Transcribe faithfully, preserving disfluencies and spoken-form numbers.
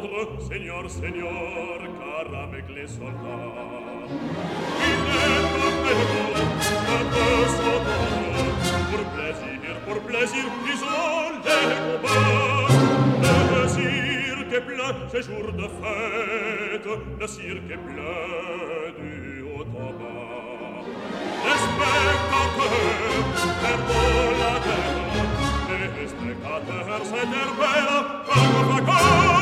ordre, seigneur, seigneur, car avec les soldats, il est appelé un peu son ordre, pour plaisir, pour plaisir, ils ont les combats. Le cirque est plein, c'est jour de fête, le cirque est plein du haut en bas. Les spectateurs perdent la tête, les spectateurs s'interpellent,